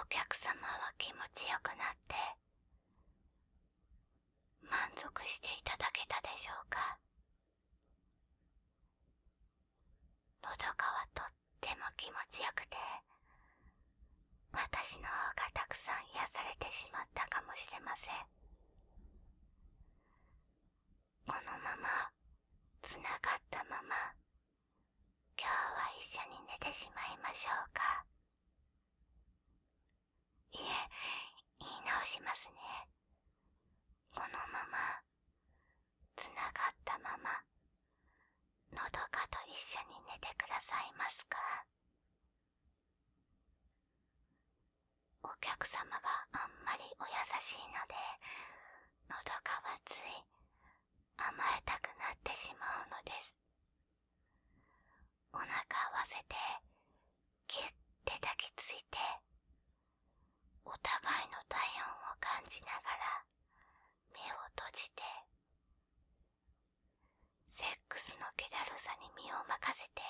お客様は気持ちよくなって満足していただけたでしょうか。のどかはとっても気持ちよくて、私の方がたくさん癒されてしまったかもしれません。このままつながったまま今日は一緒に寝てしまいましょうか。いえ、言い直しますね。このままつながったままのどかと一緒に寝てくださいますか。お客様があんまりお優しいので、のどかはつい甘えたくなってしまうのです。お腹合わせてギュッて抱きついて、お互いの体温を感じながら目を閉じて、セックスの気だるさに身を任せて、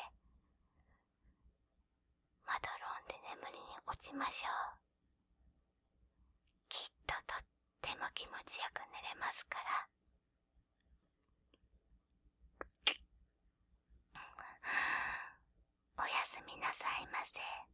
まどろんで眠りに落ちましょう。きっととっても気持ちよく寝れますから。おやすみなさいませ。